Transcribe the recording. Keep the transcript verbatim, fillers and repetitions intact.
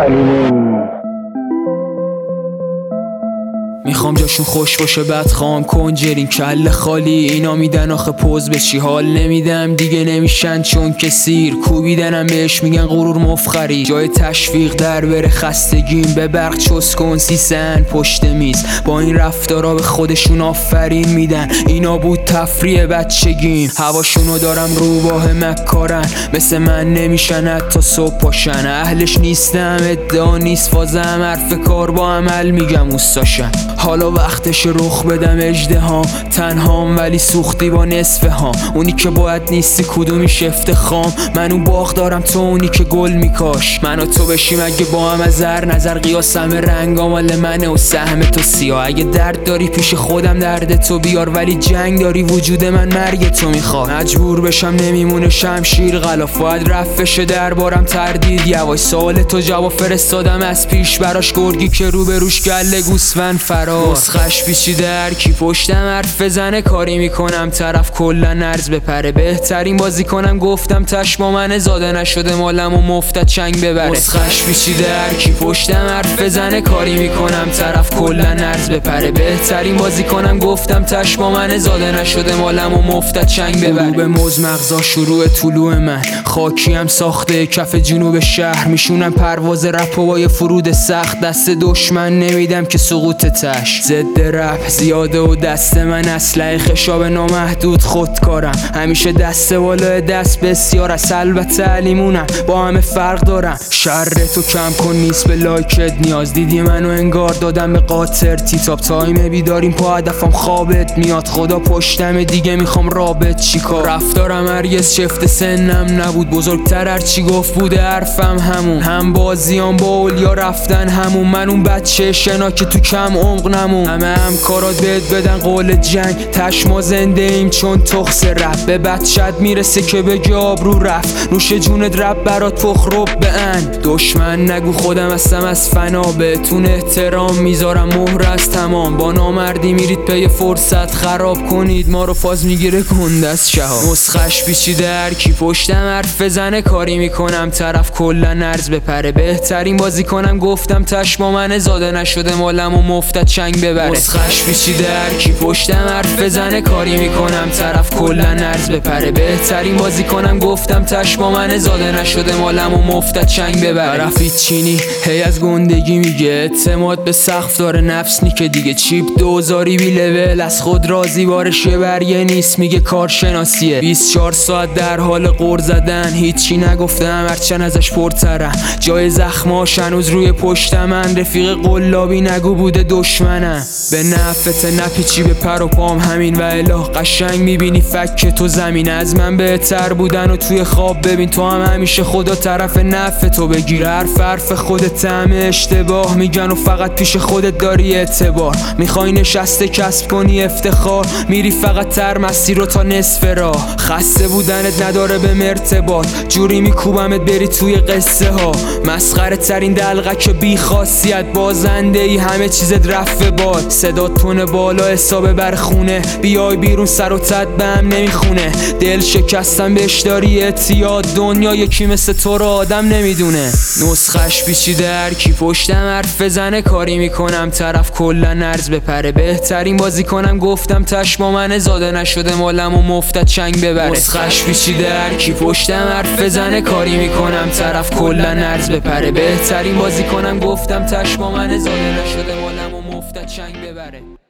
حلیمی. میخوام جاشون خوش باشه بعد خواهم کنجرین کل خالی اینا میدن آخه پوز به چی حال نمیدم دیگه نمیشن چون که سیر کوبیدنم بهش میگن غرور مفخری جای تشویق در بره خستگیم به برق چس کن سیسن پشت میز با این رفتارا به خودشون آفرین میدن اینا بود تفریح بچگیم هواشونو دارم روباه مکارن مثل من نمیشن حتی صبح پاشن اهلش نیستم ادعا نیست فازم حرف کار با عمل میگم اوستاشن حالا وقتش رخ بدم اژدهام تنهام ولی سوختی با نصفه هام اونی که باید نیستی کدومیش افتخام من اون باغ دارم تو اونی که گل میکاش من و تو بشیم اگه با هم از هر نظر قیاسم رنگا مال منه و سهم تو سیاه اگه درد داری پیش خودم درد تو بیار ولی جنگ داری وجود من مرگ تو میخواد مجبور بشم نمیمونه شمشیر غلاف باید رفت بشه دربارم تردید یواش سوال تو جواب فرستادم از پیش براش گرگی که رو به روش گله گوسفند فرار مسخش پیچیده هر کی پشتم حرف بزنه کاری میکنم طرف کلا نرز بپره بهترین بازی کنم گفتم تش با من زاده نشده مالم و مفتت چنگ ببره مسخش پیچیده هر کی پشتم حرف بزنه کاری میکنم طرف کلا نرز بپره بهترین بازی کنم گفتم تش با من زاده نشده مالم و مفتت چنگ ببره به موز مغزا شروع طلوع من خاکی هم ساخته کف جنوب شهر میشونم پرواز رپ و با یه فرود سخت دست دشمن نمیدم که سقوط تش ضد رپ زیاده و دست من اسلحه خشاب نامحدود خودکارم همیشه دست بالا دست بسیار است البته علیمونم با همه فرق دارم شر تو کم کن نیست به لایکت نیاز دیدی منو انگار دادم به قاطر تیتاب تایم بیداریم پا هدفم خوابت میاد خدا پشتم دیگه میخوام رابط چیکار رفتارم هرگز شفت سنم نبود بزرگتر هرچی گفت بوده حرفم همون هم بازیام با اولیا رفتن همون من اون بچه شنا که تو کم عمق نمون همه همکارات بهت بدن قول جنگ تش ما زنده ایم چون تخص رپ به بچت میرسه که بگی آبرو رفت نوش جونت رپ برات پخ رب به ان دشمن نگو خودم هستم از فنا بهتون احترام میذارم مهر از تمام با نامردی میرید پی فرصت خراب کنید ما رو فاز میگیره گنده از شهاب مسخش پیچیده هر کی پشتم حرف بزنه کاری میکنم طرف کلا نرز بپره بهترین بازی کنم گفتم تش با من زاده نشده مالم و مفتت چنگ ببره مسخش پیچیده هر کی پشتم حرف بزنه کاری میکنم طرف کلا نرز بپره بهترین بازی کنم گفتم تش با من زاده نشده مالم و مفتت چنگ ببره طرفی چینی هی از گندگی میگه اعتماد به سقف داره نفس نی که دیگه چیپ دوزاری بی لول از خود راضی بارش یه برگه نیست میگه کارشناسیه بیست و چهار ساعت در حال قور زدن هیچی نگفتم هرچند ازش پرترم جای زخماش هنوز روی پشت من رفیق قلابی نگو بوده دشمنم به نفت نپیچی به پر و پام همین و اله قشنگ میبینی فک تو زمین از من بهتر بودن و توی خواب ببین تو هم همیشه خدا طرف نفت تو بگیر حرف حرف خودت همه اشتباه میگن و فقط پیش خودت داری اعتبار میخوای نشسته کسب کنی افتخار میری فقط تر مسیر رو تا نصف راه خسته بودنت نداره به مرتباط جوری میکوبمت بری توی قصه ها مسخره ترین دلغک بی خاصیت بازنده ای همه چیزت رفت باد صدا تونه بالا حساب بر خونه بیای بیرون سر و تد به هم نمیخونه دل شکستم بهش داری اعتیاد دنیا یکی مثل تو رو آدم نمیدونه نسخش پیچیده هر کی پشتم حرف بزنه کاری میکنم طرف کلا نرز بپره بهترین بازی کنم گفتم تش با من زاده نشده مالم و مفتت چنگ ببره نسخش پیچیده هر کی پشتم حرف بزنه کاری میکنم طرف کلا نرز بپره بهترین بازی کنم گفتم تش با من زاده نشده مالم و مفتت چنگ ببره